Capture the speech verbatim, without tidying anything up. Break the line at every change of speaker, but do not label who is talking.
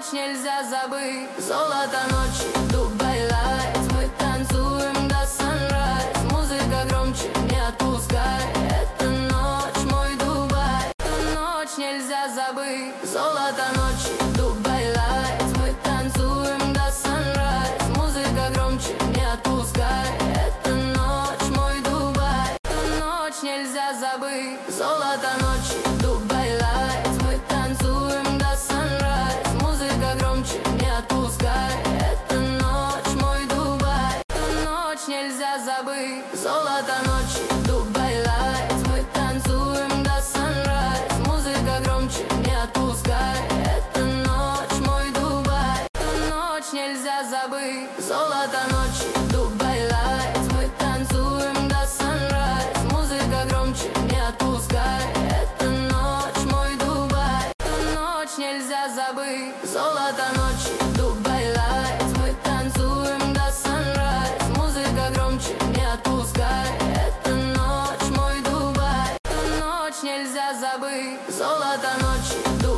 ночь нельзя забыть. Золото ночи, Дубай Лайт. Мы танцуем до sunrise. Музыка громче, не отпускай. Эта ночь мой Дубай. Эту ночь нельзя забыть. Золото ночи, Дубай Лайт. Мы танцуем до sunrise. Музыка громче, не отпускай. Эта ночь мой Дубай. Эту ночь нельзя забыть. Золото ночи, Дубай Лайт. Мы танцуем до sunrise. Музыка громче, не отпускай. Эта ночь мой Дубай. Эту ночь нельзя забыть. Золото ночи, Дубай Лайт. Мы танцуем до sunrise. Музыка громче, не отпускай. Эта ночь мой Дубай. Эту ночь нельзя забыть. Золото ночи, Дубай Лайт. Мы танцуем до sunrise. Музыка громче, не отпускай. Эта ночь мой Дубай. Эту ночь нельзя забыть. Золото ночи, Дубай Лайт. Мы танцуем до sunrise. Музыка громче, не отпускай. Эта ночь мой Дубай. Эту ночь нельзя забыть. Золото ночи, Дубай.